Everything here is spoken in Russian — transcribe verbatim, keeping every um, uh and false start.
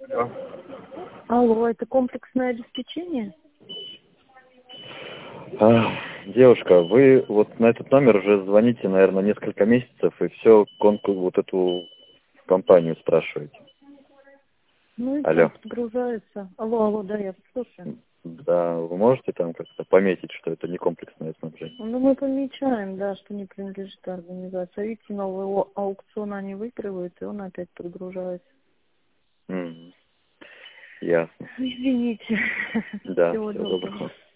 Алло. Алло, это комплексное обеспечение? А, девушка, вы вот на этот номер уже звоните, наверное, несколько месяцев, и все конкурс, вот эту компанию спрашиваете. Ну и Алло. там подгружается. Алло, алло, да, я слушаю. Да, вы можете там как-то пометить, что это не комплексное снабжение? Ну, мы помечаем, да, что не принадлежит организации. А видите, новый о- аукцион они выигрывают, и он опять подгружается. М, Ясно. Извините. Да, Всего всего доброго. доброго.